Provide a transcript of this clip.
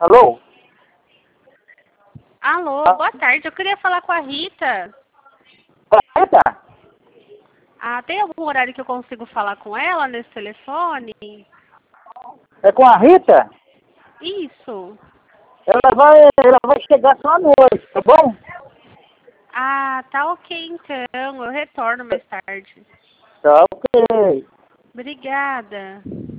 Alô? Alô, boa tarde. Eu queria falar com a Rita. Rita? Ah, tem algum horário que eu consigo falar com ela nesse telefone? É com a Rita? Isso. Ela vai chegar só à noite, tá bom? Ah, tá ok então. Eu retorno mais tarde. Tá ok. Obrigada.